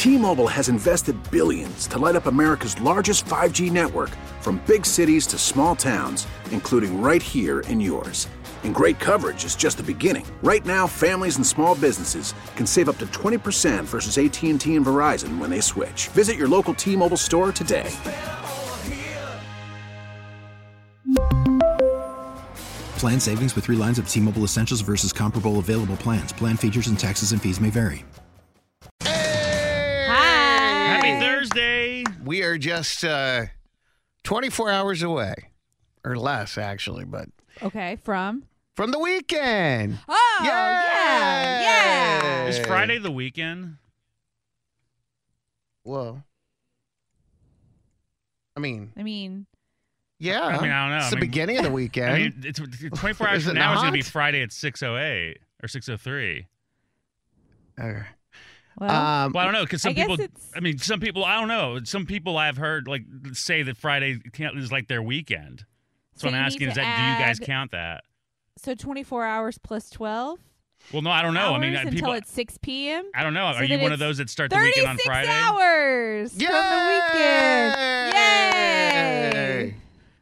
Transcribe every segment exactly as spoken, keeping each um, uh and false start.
T-Mobile has invested billions to light up America's largest five G network, from big cities to small towns, including right here in yours. And great coverage is just the beginning. Right now, families and small businesses can save up to twenty percent versus A T and T and Verizon when they switch. Visit your local T-Mobile store today. Plan savings with three lines of T-Mobile Essentials versus comparable available plans. Plan features and taxes and fees may vary. Hey! Hi. Happy Thursday. We are just uh, twenty-four hours away, or less, actually, but Okay, from? from the weekend. Oh, Yay! yeah, yeah. Is Friday the weekend? Well, I mean, I mean, yeah. I mean, I don't know. It's I the mean- beginning of the weekend. I mean, it's twenty-four hours Is it from now is going to be not? Friday at six oh eight or six oh three. Okay. well, Um, Well, I don't know, because some I guess people, it's- I mean, some people, I don't know. Some people I've heard like say that Friday can't- is like their weekend. So, So I'm you need asking, is to that, do you guys add- count that? so twenty-four hours plus twelve Well, no, I don't know. hours I mean, uh, until people, it's six p.m.? I don't know. So Are you then one of it's those that start the weekend on thirty-six Friday? hours from the weekend. Yay!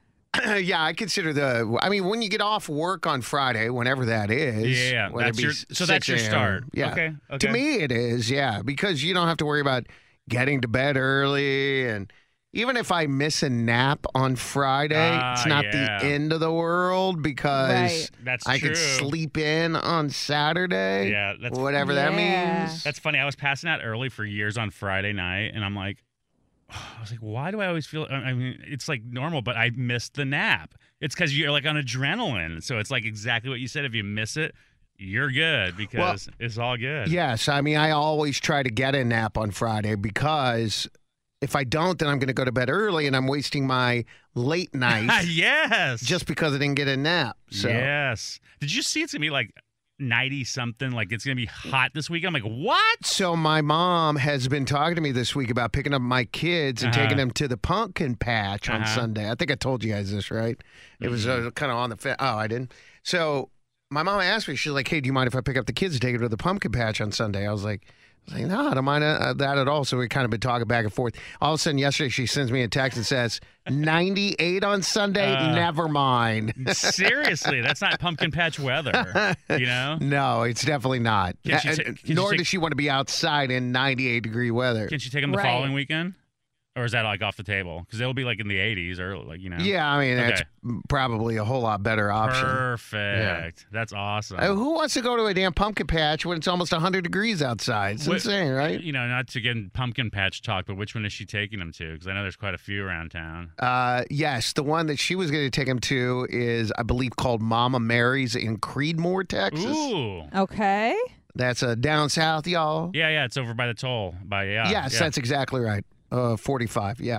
Yeah, I consider the. I mean, when you get off work on Friday, whenever that is, Yeah, yeah, whether it that's be your- so that's your six a.m. start. Yeah, Okay, okay. To me, it is. Yeah, because you don't have to worry about getting to bed early, and even if I miss a nap on Friday, Ah, it's not yeah. the end of the world because Right. That's I true. could sleep in on Saturday. Yeah, that's whatever that Yeah. means. That's funny. I was passing out early for years on Friday night, and I'm like, I was like, why do I always feel? I mean, it's like normal, but I missed the nap. It's because you're like on adrenaline, so it's like exactly what you said. If you miss it, you're good because it's all good. Yes, I mean, I always try to get a nap on Friday because if I don't, then I'm going to go to bed early and I'm wasting my late night yes. just because I didn't get a nap. So Yes. Did you see it's gonna be like ninety something? Like it's gonna be hot this week. I'm like, what? So my mom has been talking to me this week about picking up my kids and Uh-huh. taking them to the pumpkin patch on Uh-huh. Sunday. I think I told you guys this, right? It was uh, kind of on the fa- oh, I didn't. So my mom asked me, she's like, "Hey, do you mind if I pick up the kids and take them to the pumpkin patch on Sunday?" I was like, I was like, "No, I don't mind uh, that at all." So we kind of been talking back and forth. All of a sudden, yesterday, she sends me a text and says, ninety-eight on Sunday? Uh, Never mind. Seriously, that's not pumpkin patch weather. You know? No, it's definitely not. Can she Uh, ta- can she Nor take- does she want to be outside in ninety-eight degree weather. Can she take them the Right. following weekend? Or is that like off the table? Because they'll be like in the eighties or like, you know. Yeah, I mean, that's Okay. probably a whole lot better option. Perfect. That's awesome. Uh, who wants to go to a damn pumpkin patch when it's almost one hundred degrees outside? It's Wh- insane, right? You know, not to get in pumpkin patch talk, but which one is she taking them to? Because I know there's quite a few around town. Uh, yes, the one that she was going to take him to is, I believe, called Mama Mary's in Creedmoor, Texas. Ooh. Okay. That's uh, down south, y'all. Yeah, yeah, it's over by the toll. By yeah. yes, yeah. that's exactly right. Uh, forty-five, yeah.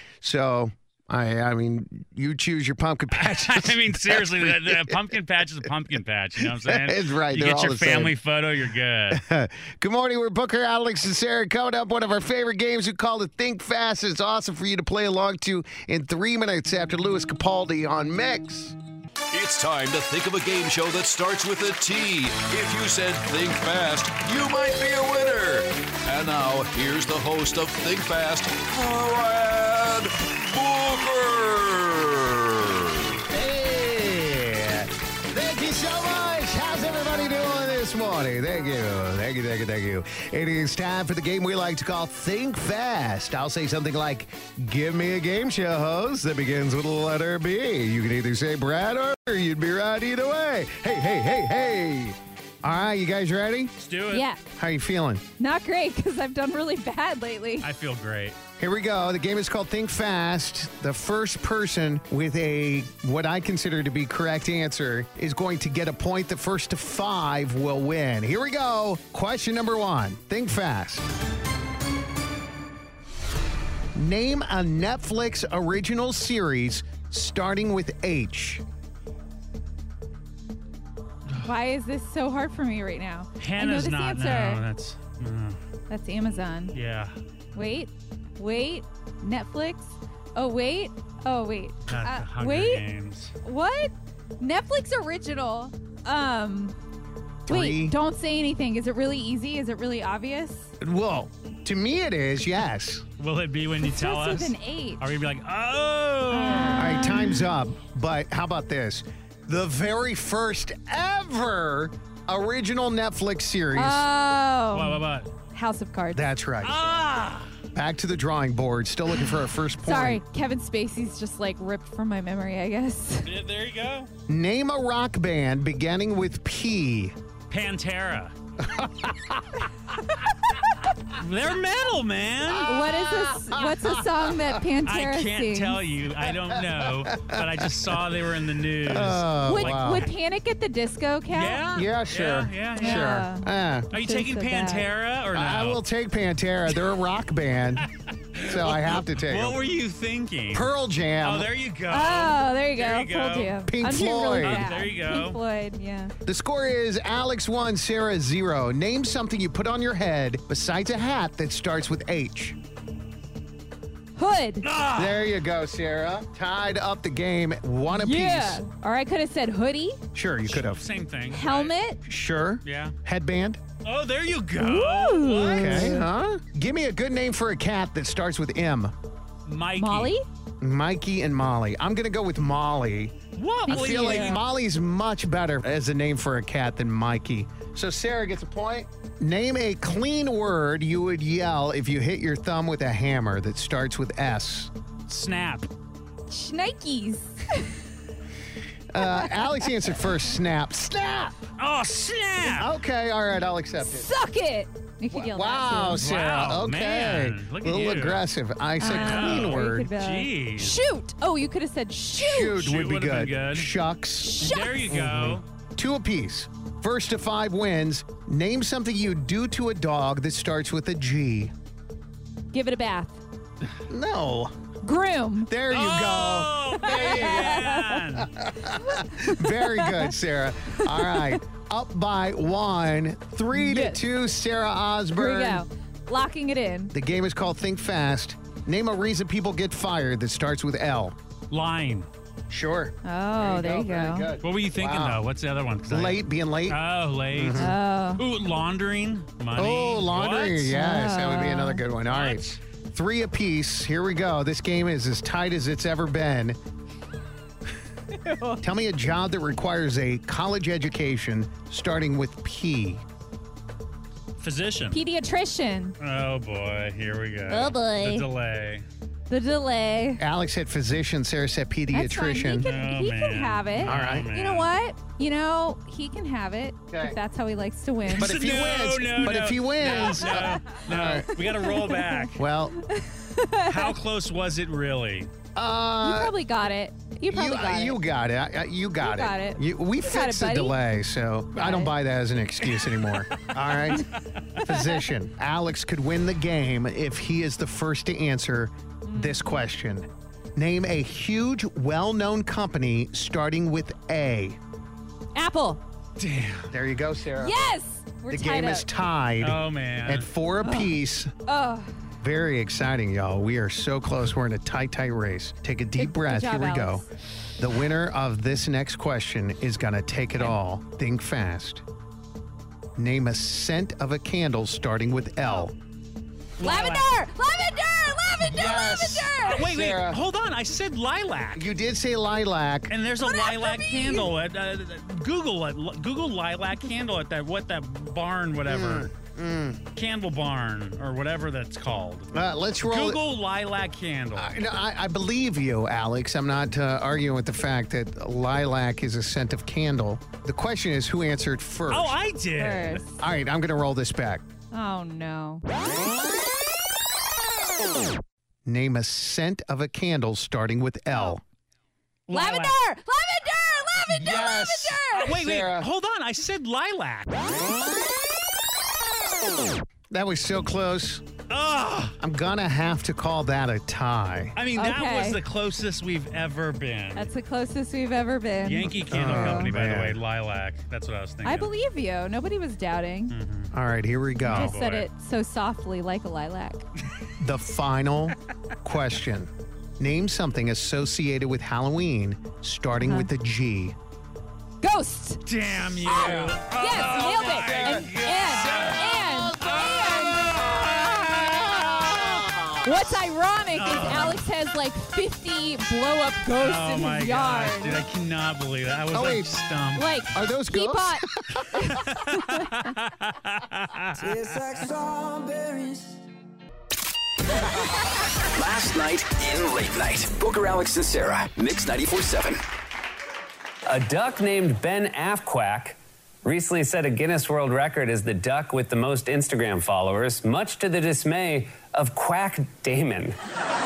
So, I, I mean, you choose your pumpkin patch. I mean, seriously, the, the pumpkin patch is a pumpkin patch. You know what I'm saying? It's right. You They're get all your the same. family photo, you're good. Good morning. We're Booker, Alex, and Sarah. Coming up, one of our favorite games we call it Think Fast. It's awesome for you to play along to in three minutes after Louis Capaldi on Mix. It's time to think of a game show that starts with a T. If you said Think Fast, you might be a winner. And now, here's the host of Think Fast, Brad Booker. Hey, thank you so much. How's everybody doing this morning? Thank you. Thank you, thank you, thank you. It is time for the game we like to call Think Fast. I'll say something like, give me a game show host that begins with the letter B. You can either say Brad or you'd be right either way. Hey, hey, hey, hey. All right, you guys ready? Let's do it. Yeah. How you feeling? Not great because I've done really bad lately. I feel great. Here we go. The game is called Think Fast. The first person with a what I consider to be correct answer is going to get a point. The first to five will win. Here we go. Question number one. Think fast. Name a Netflix original series starting with H. Why is this so hard for me right now? Hannah's I know not. this No, answer. that's. Uh, That's Amazon. yeah. Wait, wait, Netflix. Oh wait, oh wait. Not Uh, the Hunger wait, Games. what? Netflix original. Um, Three. Wait, don't say anything. Is it really easy? Is it really obvious? Well, to me it is, yes. Will it be when you tell Starts us? with an H. Are we gonna be like, oh? All right, time's up. But how about this? The very first ever original Netflix series. Oh. What, what, what? House of Cards. That's right. Ah! Back to the drawing board. Still looking for our first point. Sorry, Kevin Spacey's just like ripped from my memory, I guess. Yeah, there you go. Name a rock band beginning with P. Pantera. They're metal, man. What is this? What's a song that Pantera I can't sings? tell you. I don't know. But I just saw they were in the news. Oh, Would, wow. would Panic at the Disco count? yeah? Yeah, sure. Yeah, yeah, yeah. Yeah. Sure. Uh, Are you Should've taking said that. Pantera or no? I will take Pantera. They're a rock band, so I have to take What them. were you thinking? Pearl Jam. Oh, there you go. Oh, there you go. There you go. Told you. Pink I'm doing really Floyd. bad. Oh, there you go. Pink Floyd, yeah. The score is Alex one, Sarah zero. Name something you put on your head besides a hat that starts with H. Hood. Ah! There you go, Sarah. Tied up the game, one apiece. Yeah. Or I could have said hoodie, Sure, you could have. Same thing. right? helmet. Sure. Yeah. Headband. Oh, there you go. Ooh. What? Okay, huh? Give me a good name for a cat that starts with M. Mikey. Molly? Mikey and Molly. I'm going to go with Molly. What? I Thank feel you. like Molly's much better as a name for a cat than Mikey. So Sarah gets a point. Name a clean word you would yell if you hit your thumb with a hammer that starts with S. Snap. Schnikes. Uh, Alex answered first. Snap. Snap! Oh, snap. Okay, all right, I'll accept it. Suck it. You could yell Wow, that too. Sarah. Wow, okay. man. Look a at little you. aggressive. I said I clean know. word. You could, uh, Jeez. Shoot. Oh, you could have said shoot. Shoot, Shoot would be would've been good. good. Shucks. Shucks. There you go. Two apiece. First to five wins. Name something you do to a dog that starts with a G. Give it a bath. No. Groom. There you Oh, man. go. Very good, Sarah. All right. Up by one. Three to Yes. two, Sarah Here Osborne. we go. Locking it in. The game is called Think Fast. Name a reason people get fired that starts with L. Lying. Sure. Oh, there you Very go. good. What were you thinking, Wow. though? What's the other one? 'Cause I- Late, being late. Oh, late. Oh. Ooh, laundering. Money. Oh, laundry. What? Yes, that would be another good one. All right. What? Three apiece. Here we go. This game is as tight as it's ever been. Tell me a job that requires a college education starting with P. Physician. Pediatrician. Oh, boy. Here we go. Oh, boy. The delay. The delay. Alex said physician. Sarah said That's fine. He pediatrician. can, Oh, he can man. have it. All right. Oh, man. You know what? You know, he can have it Okay. if that's how he likes to win. But if he No, wins, no, but no. if he wins, No, uh, no. We got to roll back. well, How close was it really? you uh, probably got it. You probably you, got it. you got it. I- I- You got You it. got it. You, we You got fixed it, the buddy. delay, so I Got don't it. buy that as an excuse anymore. All right. Physician. Alex could win the game if he is the first to answer this question. Name a huge, well-known company starting with A. Apple. Damn. There you go, Sarah. Yes. We're The tied game up. is tied Oh, man. at four apiece. Oh, Very exciting, y'all. We are so close. We're in a tight, tight race. Take a deep Good- good breath. job, Here we go. Alex. The winner of this next question is going to take it all. Think fast. Name a scent of a candle starting with L. lavender. Lavender. Lavender. Yes. Lavender. Wait, wait. Sarah. Hold on. I said lilac. You did say lilac. And there's a What after lilac me? candle at uh, Google it. Google lilac candle at that what that barn whatever Mm, candle barn or whatever that's called. Uh, let's roll. Google lilac candle. I, no, I, I believe you, Alex. I'm not uh, arguing with the fact that lilac is a scent of candle. The question is who answered first. Oh, I did. First. All right, I'm going to roll this back. Oh no. Name a scent of a candle starting with L. Lavender. Lilac. Lavender. Lavender. Yes. Lavender. Wait, wait. Sarah. Hold on. I said lilac. That was so close. Ugh. I'm going to have to call that a tie. I mean, that Okay. was the closest we've ever been. That's the closest we've ever been. Yankee Candle Oh, Company, by the way, man. lilac. That's what I was thinking. I believe you. Nobody was doubting. All right, here we go. Just said boy. it so softly, like a lilac. The final question. Name something associated with Halloween starting Uh-huh. with a G. Ghost. Damn you. Yes, nailed it. And, and, and, and. What's ironic is Alex has like fifty blow-up ghosts Oh in my his gosh, yard. dude, I cannot believe that. I was Oh, like wait. stumped. Like, Are those he ghosts? bought Tastes like strawberries. Last night in Late Night. Booker, Alex, and Sarah. Mix ninety-four point seven. A duck named Ben Afquack recently set a Guinness World Record as the duck with the most Instagram followers, much to the dismay of Quack Damon.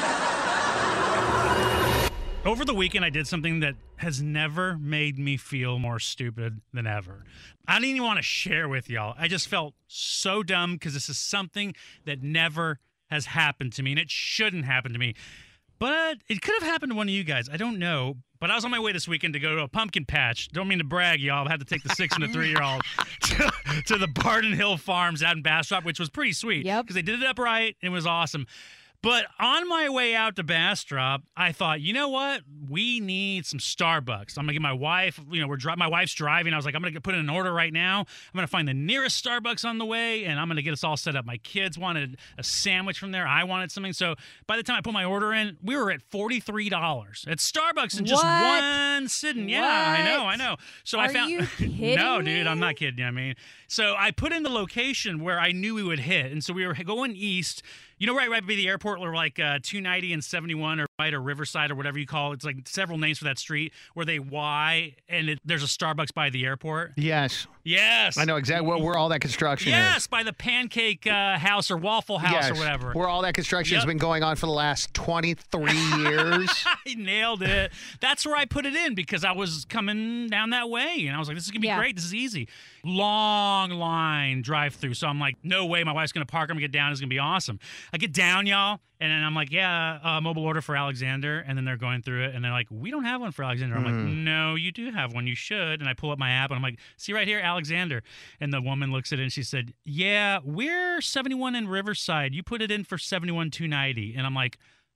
Over the weekend, I did something that has never made me feel more stupid than ever. I didn't even want to share with y'all. I just felt so dumb because this is something that never has happened to me, and it shouldn't happen to me. But it could have happened to one of you guys. I don't know. But I was on my way this weekend to go to a pumpkin patch. Don't mean to brag, y'all. I had to take the six and the three-year-old to, to the Barden Hill Farms out in Bastrop, which was pretty sweet. Yep. Because they did it up right. It was awesome. But on my way out to Bastrop, I thought, you know what? We need some Starbucks. I'm going to get my wife, you know, we're dri- my wife's driving. I was like, I'm going to put in an order right now. I'm going to find the nearest Starbucks on the way, and I'm going to get us all set up. My kids wanted a sandwich from there. I wanted something. So by the time I put my order in, we were at forty-three dollars at Starbucks in just What? one sitting. Yeah, I know, I know. So I Are found you kidding No, me? dude, I'm not kidding you. I mean, so I put in the location where I knew we would hit. And so we were going east. You know, right, right by the airport, where like uh, two ninety and seventy-one, or right, or Riverside, or whatever you call it. It's like several names for that street where they Y, and it, there's a Starbucks by the airport. Yes. Yes, I know exactly where, where all that construction Yes, is. by the Pancake uh, House or Waffle House Yes, or whatever. where all that construction has Yep. been going on for the last twenty-three years. I nailed it. That's where I put it in because I was coming down that way, and I was like, "This is gonna be Yeah. great. This is easy." Long line drive through, so I'm like, "No way, my wife's gonna park. I'm gonna get down. It's gonna be awesome." I get down, y'all, and then I'm like, "Yeah, uh, mobile order for Alexander," and then they're going through it, and they're like, "We don't have one for Alexander." I'm like, "No, you do have one. You should." And I pull up my app, and I'm like, "See right here, Alexander." And the woman looks at it, and she said, "Yeah, we're seventy-one in Riverside. You put it in for seventy-one two ninety." And I'm like,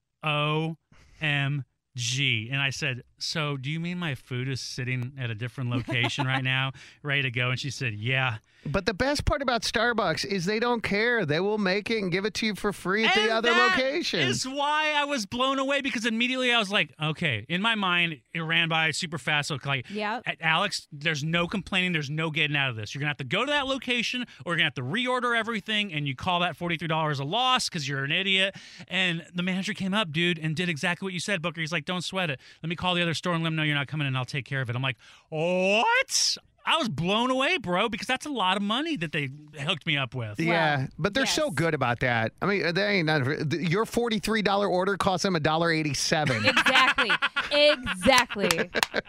O M G. And I said, "So do you mean my food is sitting at a different location right now, ready to go?" And she said, "Yeah." But the best part about Starbucks is they don't care. They will make it and give it to you for free at And the other that location. is why I was blown away, because immediately I was like, okay, in my mind, it ran by super fast. So like, Yep. Alex, there's no complaining. There's no getting out of this. You're going to have to go to that location, or you're going to have to reorder everything, and you call that forty-three dollars a loss because you're an idiot. And the manager came up, dude, and did exactly what you said, Booker. He's like, "Don't sweat it. Let me call the other store and let them know you're not coming in. I'll take care of it." I'm like, what? I was blown away, bro, because that's a lot of money that they hooked me up with. Yeah, but they're yes. so good about that. I mean, they ain't none, your forty-three dollars order cost them one dollar eighty-seven. Exactly. Exactly.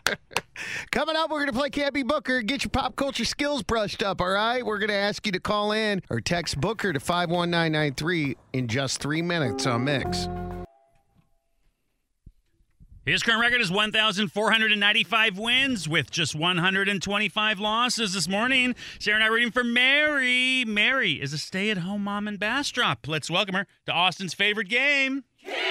Coming up, we're going to play Can't Be Booker. Get your pop culture skills brushed up, all right? We're going to ask you to call in or text Booker to five one nine nine three in just three minutes on Mix. His current record is one thousand four hundred ninety-five wins with just one hundred twenty-five losses this morning. Sarah and I are rooting for Mary. Mary is a stay-at-home mom in Bastrop. Let's welcome her to Austin's favorite game.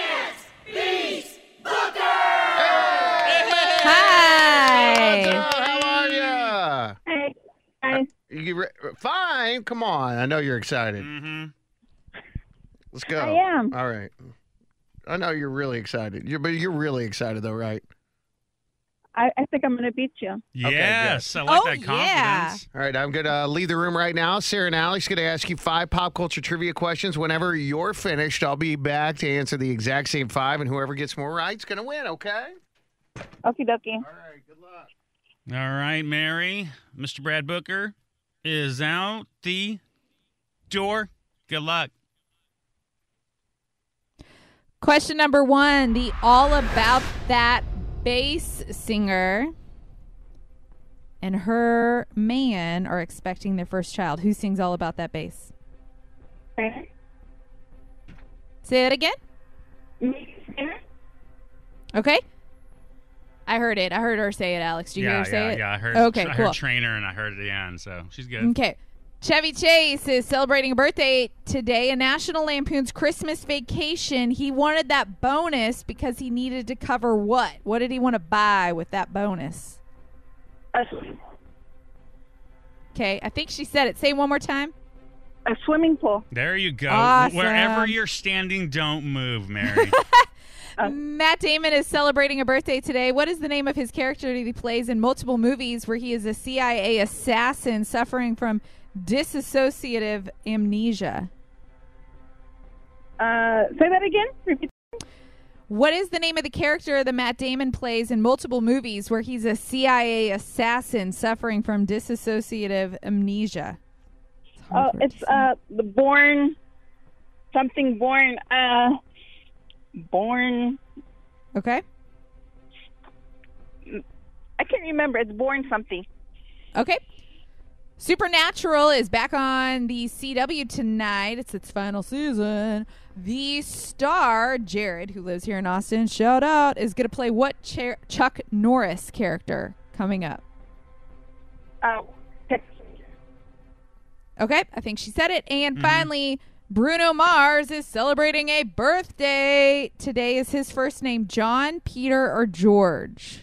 Hi. How are you? Hey, hi. You re- fine. Come on. I know you're excited. Mm-hmm. Let's go. I am. All right. I know you're really excited. You're, but you're really excited, though, right? I, I think I'm going to beat you. Yes, I like Oh, that yeah. confidence. All right, I'm going to leave the room right now. Sarah and Alex going to ask you five pop culture trivia questions. Whenever you're finished, I'll be back to answer the exact same five, and whoever gets more right is going to win, okay? Okie dokie. All right, good luck. All right, Mary. Mister Brad Booker is out the door. Good luck. Question number one. The All About That bass singer and her man are expecting their first child. Who sings All About That bass? Okay. Say it again. Okay. I heard it. I heard her say it, Alex. Did you yeah, hear her say yeah, it? yeah. I heard, Okay, I cool. heard trainer and I heard it at the end, so she's good. Okay. Chevy Chase is celebrating a birthday today, a National Lampoon's Christmas Vacation. He wanted that bonus because he needed to cover what? What did he want to buy with that bonus? A, Okay, I think she said it. Say it one more time. a swimming pool. There you go. Awesome. Wherever you're standing, don't move, Mary. Matt Damon is celebrating a birthday today. What is the name of his character that he plays in multiple movies where he is a C I A assassin suffering from dissociative amnesia? Uh, say that again. Repeat. What is the name of the character that Matt Damon plays in multiple movies where he's a C I A assassin suffering from dissociative amnesia? Oh, it's uh the Born something Born uh Born. Okay. I can't remember. It's Born something. Okay. Supernatural is back on the C W tonight. It's its final season. The star, Jared, who lives here in Austin, shout out, is going to play what Ch- Chuck Norris character coming up? Oh. Okay, I think she said it. And mm-hmm. finally, Bruno Mars is celebrating a birthday. Today is his first name John, Peter, or George?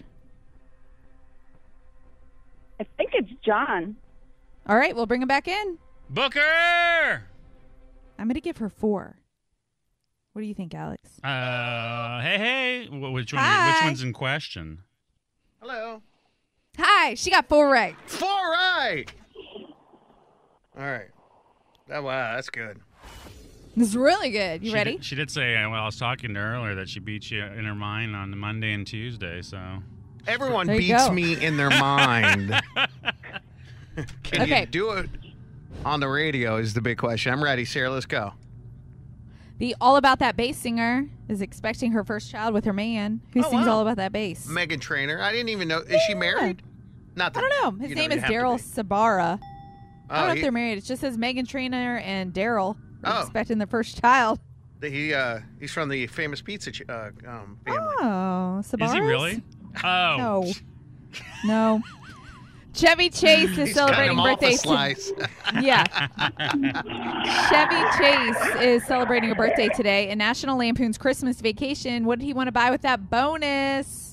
I think it's John. All right, we'll bring him back in. Booker! I'm going to give her four. What do you think, Alex? Uh, hey, hey. Wh- Which one? Hi. Which one's in question? Hello. Hi, she got four right. Four right. All right. Oh, wow, that's good. This is really good. You she ready? Did, she did say, uh, well, I was talking to her earlier that she beat you in her mind on the Monday and Tuesday, so. Everyone There you beats go. me in their mind. Can Okay. you do it on the radio is the big question. I'm ready, Sarah. Let's go. The All About That Bass singer is expecting her first child with her man who Oh, sings wow. All About That Bass. Megan Trainor. I didn't even know. Is she married? Not that, I don't know. His you name you is have to Daryl be. Sabara. I don't Oh, know he, if they're married. It just says Megan Trainor and Daryl are Oh. expecting their first child. he uh, he's from the famous pizza ch- uh, um, family. Oh, Sabara. Is he really? Oh. No. No. Chevy Chase is He's got celebrating him off birthday. a slice. Yeah. Chevy Chase is celebrating a birthday today in National Lampoon's Christmas Vacation. What did he want to buy with that bonus?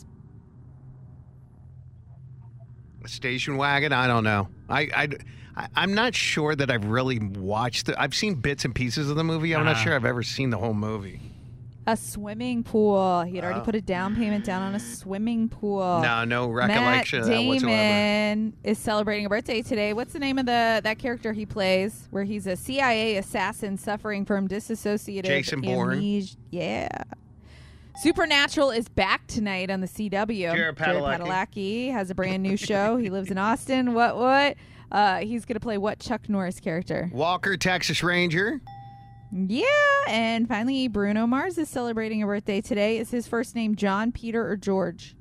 A station wagon? I don't know. I, I, I, I'm not sure that I've really watched it. I've seen bits and pieces of the movie. I'm not Uh-huh. sure I've ever seen the whole movie. A swimming pool. He had already Oh. put a down payment down on a swimming pool. No, no recollection Matt of that whatsoever. Damon is celebrating a birthday today. What's the name of the that character he plays where he's a C I A assassin suffering from dissociative Jason Bourne. amnesia? Yeah. Supernatural is back tonight on the C W. Jared Padalecki. Padalecki has a brand new show. He lives in Austin. What, what? Uh, he's going to play what Chuck Norris character? Walker, Texas Ranger. Yeah, and finally, Bruno Mars is celebrating a birthday today. Is his first name John, Peter, or George?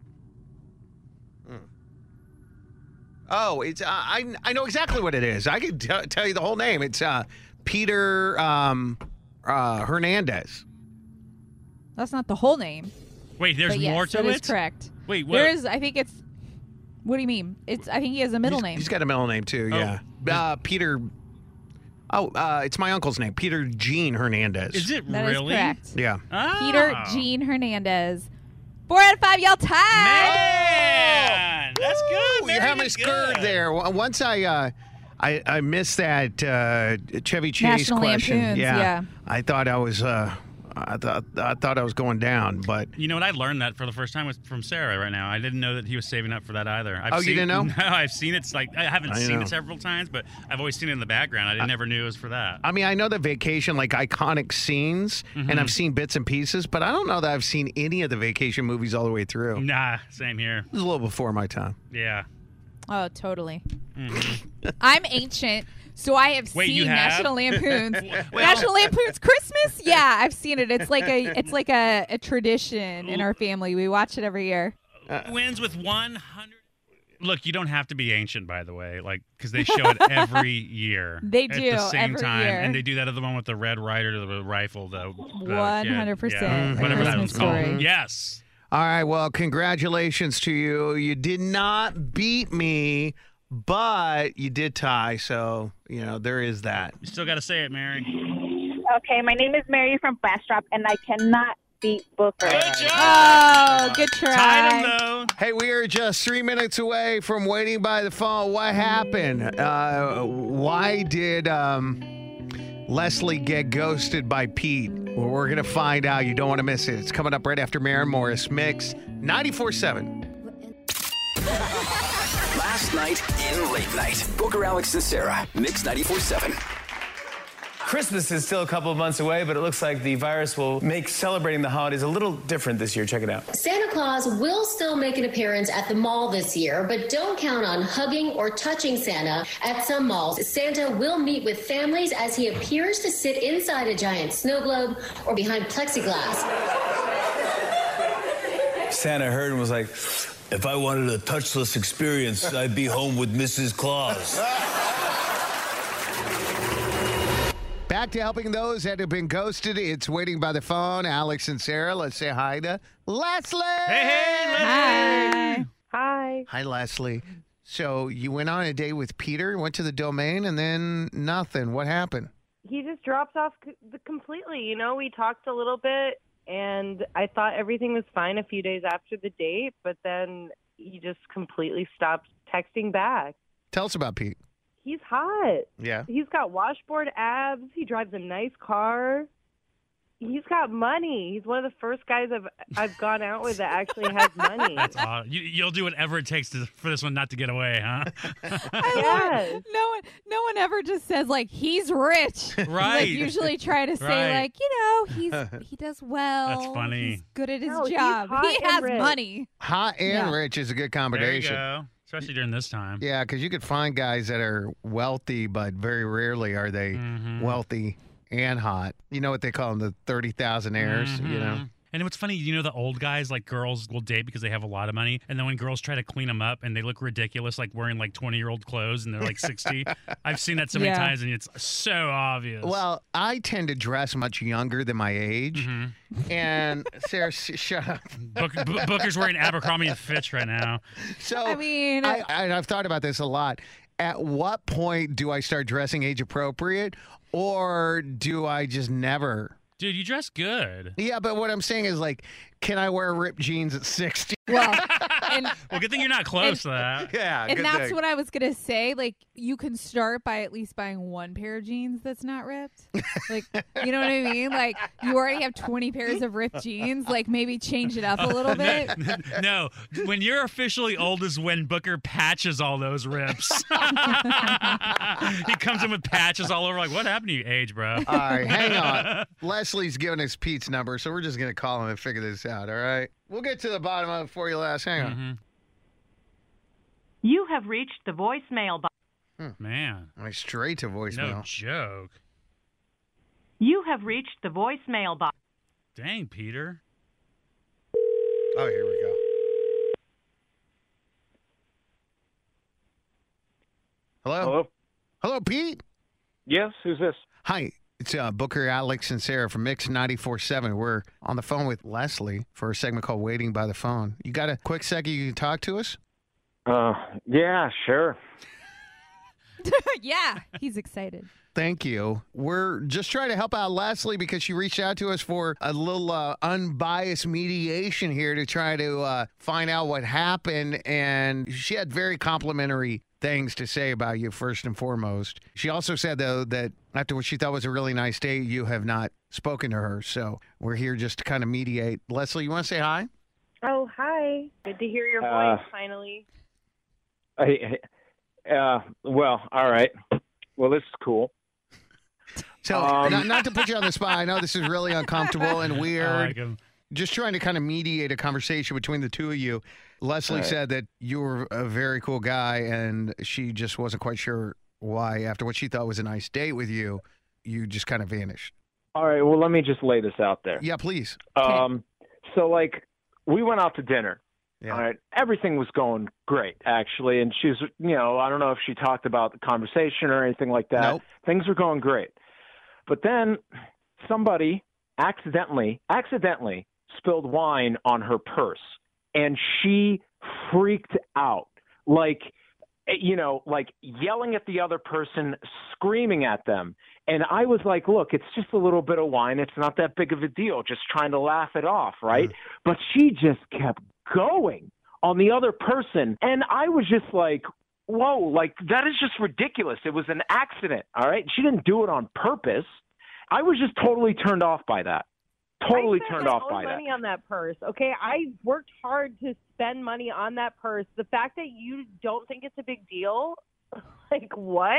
Oh, it's uh, I I know exactly what it is. I can t- tell you the whole name. It's uh, Peter um, uh, Hernandez. That's not the whole name. Wait, there's but yes, more to that it? is correct. Wait, what? There is, I think it's, what do you mean? It's. I think he has a middle He's- name. He's got a middle name too. Oh. Yeah, uh, Peter. Oh, uh, it's my uncle's name, Peter Gene Hernandez. Is it That is really? correct. Yeah. Oh. Peter Gene Hernandez. Four out of five, y'all tied. Man, that's good. Ooh, Mary you have me did scared good. there. W- Once I, uh, I, I missed that uh, Chevy Chase National question. Lampoons, yeah. I thought I was, uh, I thought, I thought I was going down, but You know what? I learned that for the first time was from Sarah right now. I didn't know that he was saving up for that either. I've Oh, you seen, didn't know? No, I've seen it. It's like I haven't I seen know. it several times, but I've always seen it in the background. I didn't, never knew it was for that. I mean, I know the vacation, like iconic scenes, Mm-hmm. and I've seen bits and pieces, but I don't know that I've seen any of the vacation movies all the way through. It Nah, same here. was a little before my time. Yeah. Oh, totally. I'm ancient, so I have Wait, seen you have? National Lampoons. Well- National Lampoons Christmas? Yeah, I've seen it. It's like a it's like a, a tradition in our family. We watch it every year. Wins with one hundred. Look, you don't have to be ancient, by the way, like because they show it every year. They at do, the same every time, year. and they do that other one with the Red Rider, the rifle, the One hundred percent. yeah, A whatever that Christmas was called. Story. Yes. All right, well, congratulations to you. You did not beat me, but you did tie, so, you know, there is that. You still got to say it, Mary. Okay, my name is Mary from Bastrop, and I cannot beat Booker. Good job. Oh, good try. Tied him, though. Hey, we are just three minutes away from waiting by the phone. What happened? Uh, why did um, Leslie get ghosted by Pete? Well, we're going to find out. You don't want to miss it. It's coming up right after Maren Morris. Mix ninety-four seven. Last night in Late Night. Booker, Alex, and Sarah. Mix ninety-four seven. Christmas is still a couple of months away, but it looks like the virus will make celebrating the holidays a little different this year. Check it out. Santa Claus will still make an appearance at the mall this year, but don't count on hugging or touching Santa. At some malls, Santa will meet with families as he appears to sit inside a giant snow globe or behind plexiglass. Santa heard and was like, if I wanted a touchless experience, I'd be home with Missus Claus. Back to helping those that have been ghosted. It's waiting by the phone. Alex and Sarah, let's say hi to Leslie. Hey, hey, Leslie. Hi. Hi. Hi, Leslie. So you went on a date with Peter, went to the Domain, and then nothing. What happened? He just drops off c- completely. You know, we talked a little bit, and I thought everything was fine a few days after the date, but then he just completely stopped texting back. Tell us about Pete. He's hot. Yeah. He's got washboard abs. He drives a nice car. He's got money. He's one of the first guys I've I've gone out with that actually has money. That's awesome. You, you'll do whatever it takes to, for this one not to get away, huh? I Yes. love it. No one, no one ever just says like he's rich. Right. Like usually try to say Right. like you know he's he does well. That's funny. He's good at his No, he's job. hot He and has rich. money. Hot and Yeah. rich is a good There you combination. go. Especially during this time. Yeah, because you could find guys that are wealthy, but very rarely are they Mhm. wealthy and hot. You know what they call them, the thirty thousand heirs, you know? Mhm. And what's funny, you know, the old guys, like girls will date because they have a lot of money. And then when girls try to clean them up and they look ridiculous, like wearing like twenty year old clothes and they're like sixty. I've seen that so many Yeah. times and it's so obvious. Well, I tend to dress much younger than my age. Mhm. And Sarah, sh- shut up. Book, B- Booker's wearing Abercrombie and Fitch right now. So I mean, I, I, I've thought about this a lot. At what point do I start dressing age appropriate, or do I just never? Dude, you dress good. Yeah, but what I'm saying is, like, can I wear ripped jeans at sixty? well, and Well, good thing you're not close to that. Yeah, and good that's thing. what I was gonna say. Like, you can start by at least buying one pair of jeans that's not ripped. Like, you know what I mean? Like, you already have twenty pairs of ripped jeans. Like, maybe change it up a little bit. No, when you're officially old is when Booker patches all those rips. He comes in with patches all over. Like, what happened to you, age, bro? All right, hang on. Leslie's giving us Pete's number, so we're just going to call him and figure this out, all right? We'll get to the bottom of it for you last. Hang on. Mm-hmm. You have reached the voicemail box. Man, I straight to no voicemail. joke. You have reached the voicemail box. Dang, Peter. Oh, here we go. Hello? Hello? Hello, Pete? Yes, who's this? Hi, it's uh, Booker, Alex, and Sarah from Mix ninety-four seven. We're on the phone with Leslie for a segment called Waiting by the Phone. You got a quick second you can talk to us? Uh, yeah, sure. Yeah, he's excited. Thank you. We're just trying to help out Leslie because she reached out to us for a little uh, unbiased mediation here to try to uh, find out what happened. And she had very complimentary things to say about you, first and foremost. She also said, though, that after what she thought was a really nice date, you have not spoken to her. So we're here just to kind of mediate. Leslie, you want to say hi? Oh, hi. Good to hear your Uh, voice finally. I, uh, well, all right. Well, this is cool. So, Um, not, not to put you on the spot, I know this is really uncomfortable and weird. I like him. Just trying to kind of mediate a conversation between the two of you. Leslie Right. said that you were a very cool guy, and she just wasn't quite sure why, after what she thought was a nice date with you, you just kind of vanished. All right, well, let me just lay this out there. Yeah, please. Um, so, like, we went out to dinner. Yeah. All right. Everything was going great, actually. And she's, you know, I don't know if she talked about the conversation or anything like that. Nope. Things were going great. But then somebody accidentally, accidentally spilled wine on her purse. And she freaked out. Like, you know, like yelling at the other person, screaming at them. And I was like, look, it's just a little bit of wine. It's not that big of a deal. Just trying to laugh it off, right? Mm. But she just kept going on the other person. And I was just like, whoa, like that is just ridiculous. It was an accident, all right? She didn't do it on purpose. I was just totally turned off by that. Totally I spent turned my off own by money that. on that purse. Okay, I worked hard to spend money on that purse. The fact that you don't think it's a big deal, like what?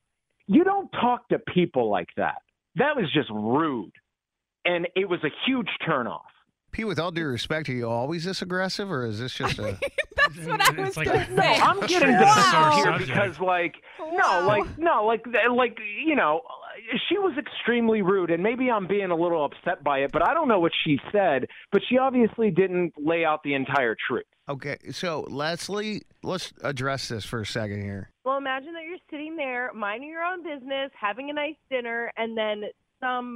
You don't talk to people like that. That was just rude, and it was a huge turnoff. P, with all due respect, are you always this aggressive, or is this just a? That's what I was like, going to No, say. I'm getting Wow. defensive here because, like, no, like, no, like, like, you know, she was extremely rude, and maybe I'm being a little upset by it, but I don't know what she said, but she obviously didn't lay out the entire truth. Okay, so Leslie, let's address this for a second here. Well, imagine that you're sitting there minding your own business, having a nice dinner, and then some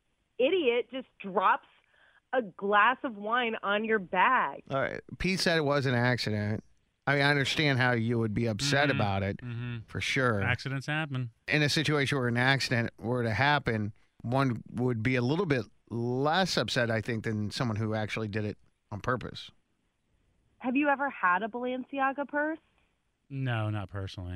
idiot just drops a glass of wine on your bag. All right, Pete said it was an accident. I mean, I understand how you would be upset Mhm. about it, Mm-hmm. for sure. Accidents happen. In a situation where an accident were to happen, one would be a little bit less upset, I think, than someone who actually did it on purpose. Have you ever had a Balenciaga purse? No, not personally.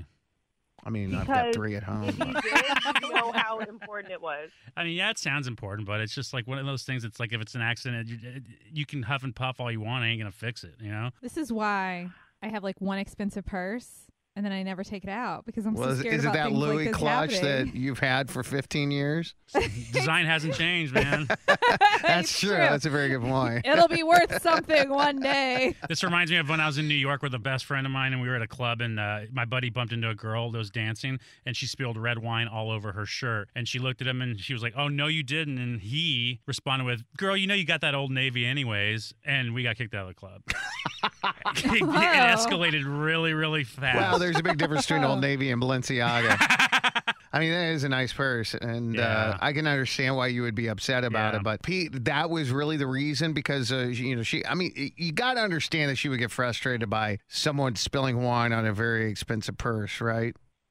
I mean, I've got Because three at home. If you but- did, you know how important it was. I mean, yeah, it sounds important, but it's just like one of those things. It's like if it's an accident, you, you can huff and puff all you want. I ain't gonna fix it, you know. This is why I have like one expensive purse, and then I never take it out because I'm Well, so is, scared is it about that things Louis like this clutch happening. that you've had for fifteen years? Design hasn't changed, man. That's It's true. true. That's a very good point. It'll be worth something one day. This reminds me of when I was in New York with a best friend of mine, and we were at a club, and uh, my buddy bumped into a girl that was dancing, and she spilled red wine all over her shirt. And she looked at him, and she was like, "Oh, no, you didn't." And he responded with, "Girl, you know you got that Old Navy anyways." And we got kicked out of the club. it, it escalated really, really fast. Wow, there's a big difference between Old Navy and Balenciaga. I mean, that is a nice purse, and Yeah. uh, I can understand why you would be upset about Yeah. it. But Pete, that was really the reason because uh, you know she. I mean, you got to understand that she would get frustrated by someone spilling wine on a very expensive purse, right?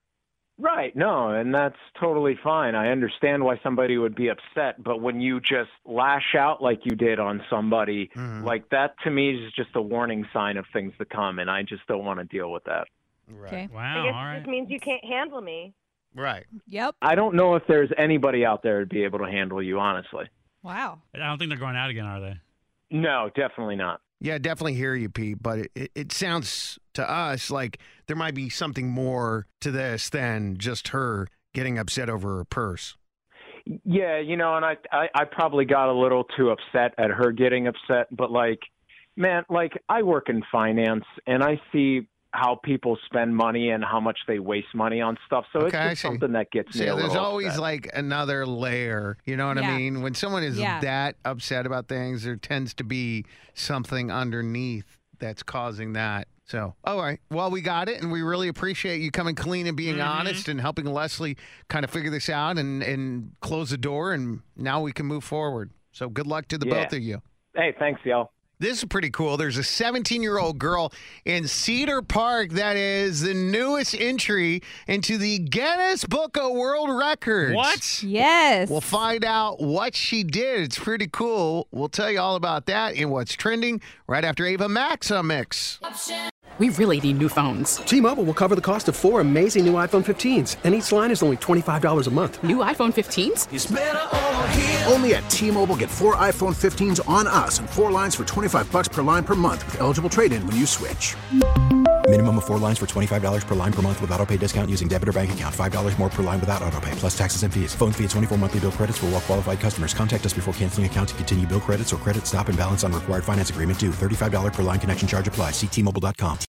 Right. No, and that's totally fine. I understand why somebody would be upset, but when you just lash out like you did on somebody, Mhm. like that to me is just a warning sign of things to come, and I just don't want to deal with that. Right. Okay. Wow, I guess all it right. just means you can't handle me. Right. Yep. I don't know if there's anybody out there to be able to handle you, honestly. Wow. I don't think they're going out again, are they? No, definitely not. Yeah, definitely hear you, Pete. But it, it, it sounds to us like there might be something more to this than just her getting upset over her purse. Yeah, you know, and I, I, I probably got a little too upset at her getting upset, but like, man, like I work in finance and I see how people spend money and how much they waste money on stuff. So Okay, I it's just see. something that gets me See, a there's little always upset. like another layer. You know what Yeah. I mean? When someone is Yeah. that upset about things, there tends to be something underneath that's causing that. So, all right. Well, we got it, and we really appreciate you coming clean and being Mhm. honest and helping Leslie kind of figure this out and, and close the door, and now we can move forward. So good luck to the Yeah. both of you. Hey, thanks, y'all. This is pretty cool. There's a seventeen-year-old girl in Cedar Park that is the newest entry into the Guinness Book of World Records. What? Yes. We'll find out what she did. It's pretty cool. We'll tell you all about that and what's trending right after Ava Max on Mix. We really need new phones. T-Mobile will cover the cost of four amazing new iPhone fifteens, and each line is only twenty-five dollars a month. New iPhone fifteens? It's better over here. Only at T-Mobile, get four iPhone fifteens on us and four lines for twenty-five bucks per line per month with eligible trade-in when you switch. Minimum of four lines for twenty-five dollars per line per month with autopay discount using debit or bank account. five dollars more per line without autopay, plus taxes and fees. Phone fee at twenty-four monthly bill credits for well-qualified customers. Contact us before canceling account to continue bill credits or credit stop and balance on required finance agreement due. thirty-five dollars per line connection charge applies. See T Mobile dot com.